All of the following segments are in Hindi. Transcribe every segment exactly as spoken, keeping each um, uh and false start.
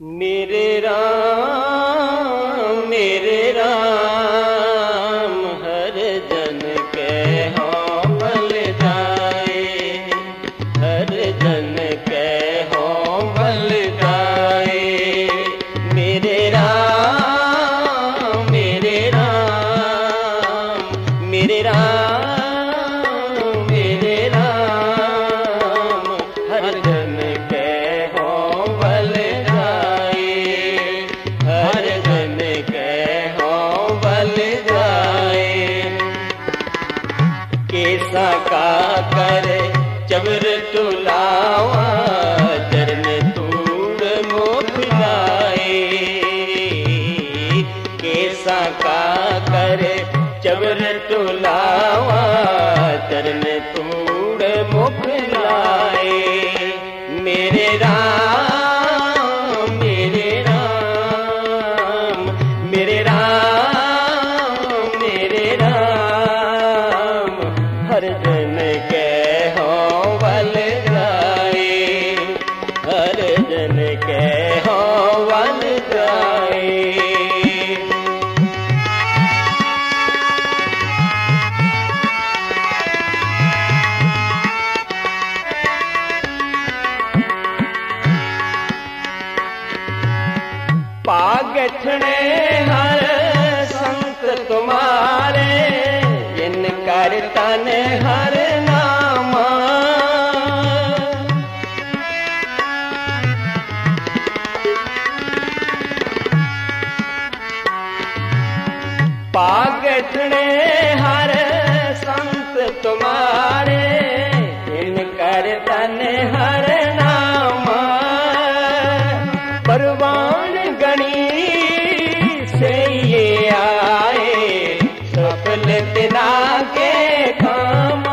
मेरे राम मेरे राम हर जन के हों बल जाए, हर जन के हों बल जाए। मेरे राम मेरे राम मेरे राम मेरे राम हर जन के हों बल जाए, हर जन के हों बल जाए। कैसा का कर चबर तुलावा चरण तूड़ मुख लाए, कैसा का कर चबर तुलावा चरण तूड़ मुख लाए। मेरे राम मेरे राम मेरे राम मेरे राम हर जन के हों बल जाए, हर जन के हों बल जाए। पागठने हर संत तुम्हारे, जिन कर तन हर नामा। पागठने हर संत तुम्हारे, जिन कर तन हर नामा। परवान गणी से ये आए सफल तिना के काम।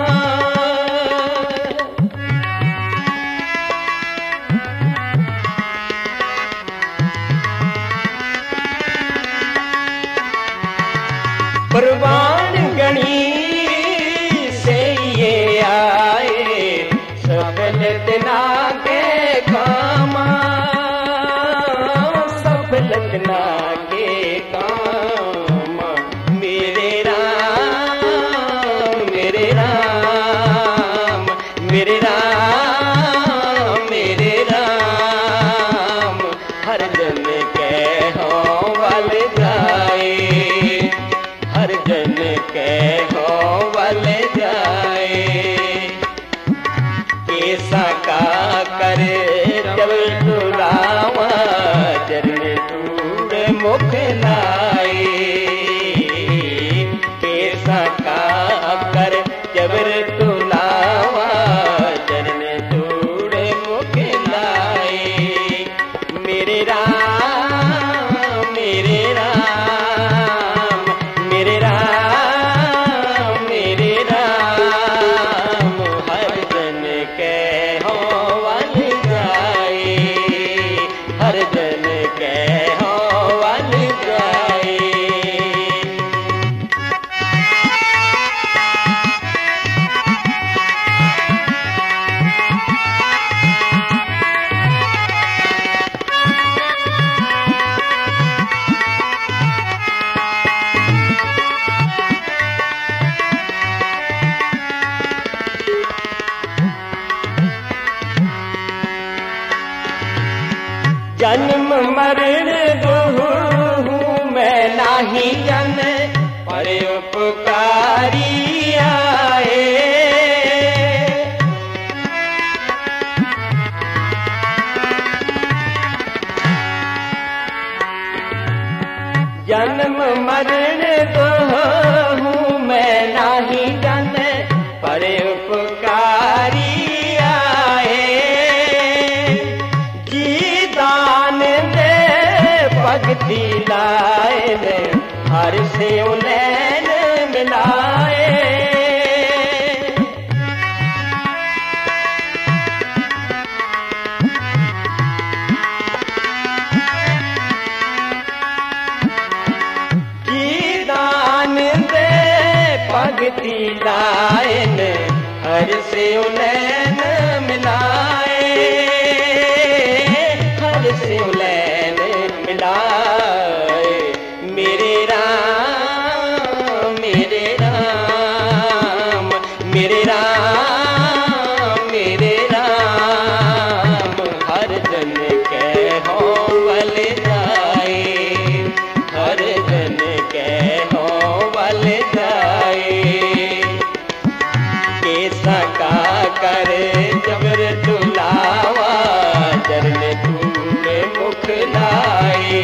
परवान गणी से ये आए सफल तिना के काम, लखना के काम। मेरे राम मेरे राम मेरे राम मेरे राम हर जन के हों बल जाए, हर जन के हों बल जाए। कैसा का करे जब तुलावा चरण तूड़ मुख लाए, कैसा का कर जबर तुलावा चरण तूड़ मुख लाए। मेरे राम मेरे राम मेरे राम मेरे राम हर जन के हों बल जाए, हर जन के हों बल जाए। जन्म मरण दुहु मैं नाही जन पर उपकारी आए। जन्म मरण दुहु मैं नाही जन पर उपकारी आए। भक्ति लाए हर से नैन मिलाए। जी दान दे भक्ति लाए हर से नैन मिलाए, हर से नैन मिलाए। मेरे राम मेरे राम मेरे राम मेरे राम हर जन के हो बल जाए, हर जन के हो बल जाए। कैसा का कर जबर तुलावा चरण तूने मुख लाए।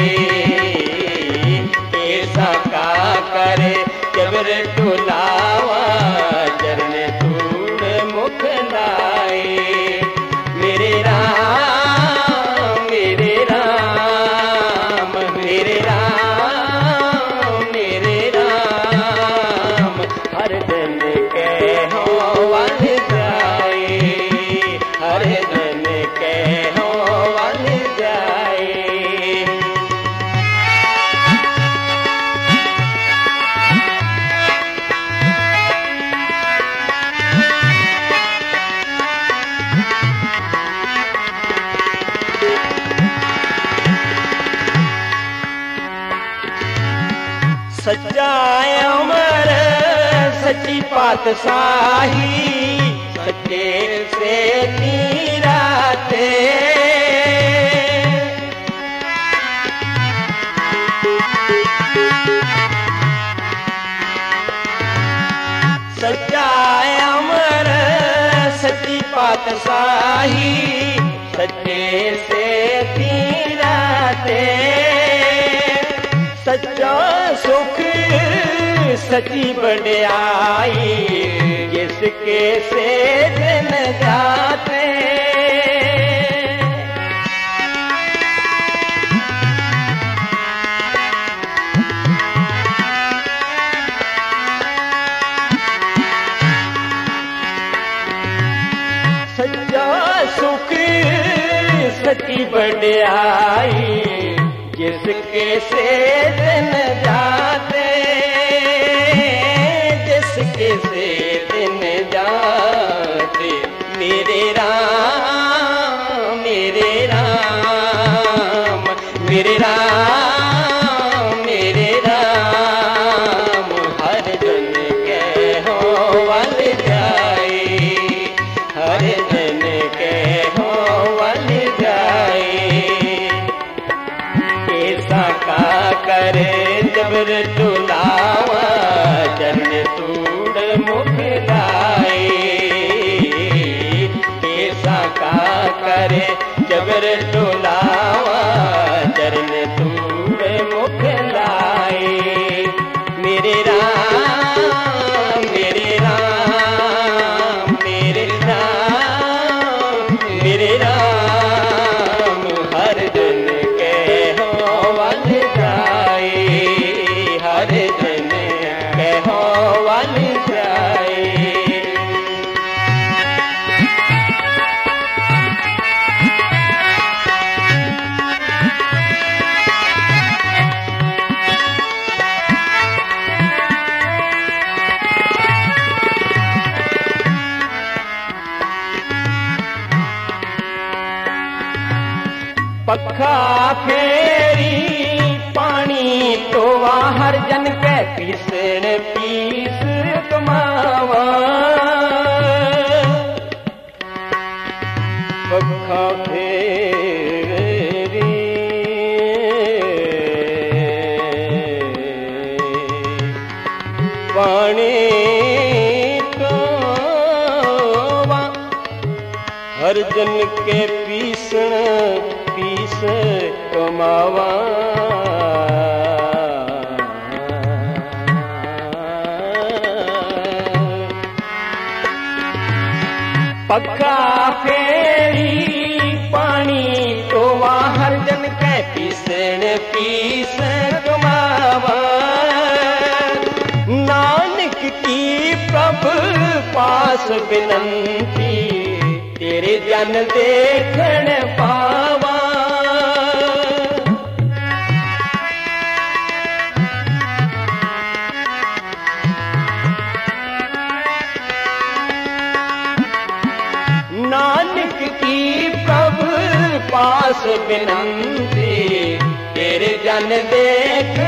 कैसा का कर जबर तुलावा चरण तूने मुख लाए। मेरे राम मेरे राम मेरे राम मेरे राम हर दिन के हो वन जाए, हर दिन के हो वन जाए। सच्चा अमर सच्ची पातशाही सच्चे से तीराते। सच्चा अमर सच्ची पातशाही सच्चे से तीराते। सच्चा सुख सच्ची बड़ाई जिसके से दिन जाते। सच्चा सुख सच्ची बड़ाई जिसके से दिन जाते, जिसके से दिन जाते। मेरे राम मेरे राम मेरे राम मेरे राम हर जन के हो वन जाए, हर जन के हो वन जाए। कैसा का कर जबर तुलावा चरण तूड़ मुख लाए। कैसा का कर जबर तुलावा चरण तूड़ मुख लाए। मेरे राम मेरे राम मेरे राम मेरे राम हर जन के हो वन जाए, हर जन के हो वन जाए। पखा फेरी पानी तो हर जन के पीसण पीस कमावा। पखा फेरी पानी तो हर जन के पीसण पीस कमावा। पक्का फेरी पानी तो हर जन के पीसण पीस कमावा। नानक की प्रभु पास विनंती तेरे जन देखण पावा। नानक की प्रभु पास विनंती जन देख